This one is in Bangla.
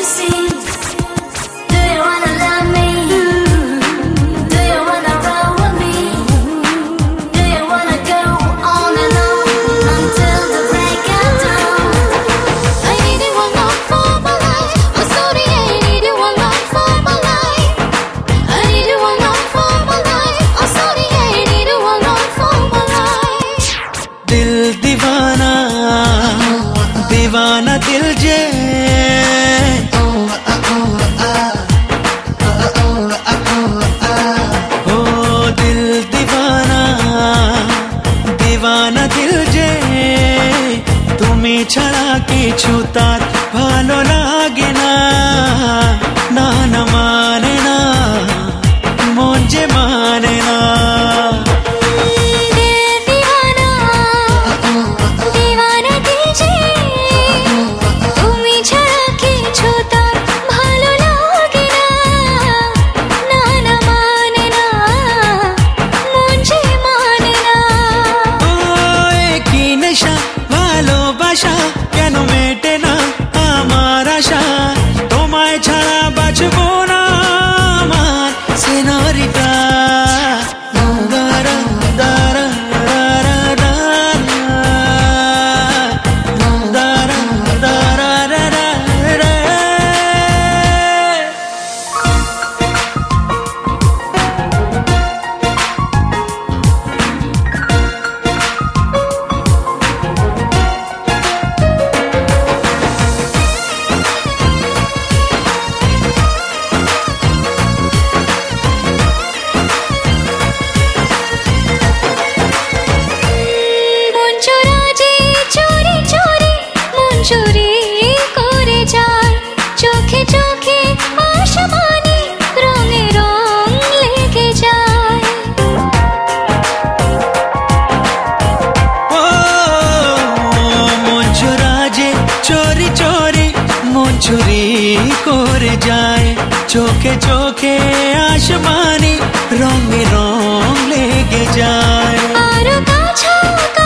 see? Do you wanna love me? Do you wanna roll with me? Do you wanna go on and on until the break of dawn? I need you one love for my life. I'm sorry, I need you one love for my life. I need you one love for my life. I'm sorry, I need you one love for my life. दिल दीवाना दीवाना दिल जे ओ दिल दीवाना दीवाना दिल जे তুমি ছাড়া কিছু তার ভালো লাগে না না না মানে না মন যে মানে না কেন মেটে না আমার আশা তোমায় ছাড়া বাঁচবো না আমার সেনরিটা দারা দারা দারা দারা দারা দারা চুরি করে যায় চোখে চোখে আসমানি রঙে রং লেগে যায় ও মন চোরাজে চোরি চোরি মন চুরি করে যায় চোখে চোখে আসমানি রঙে রং লেগে যায় আরো কাছে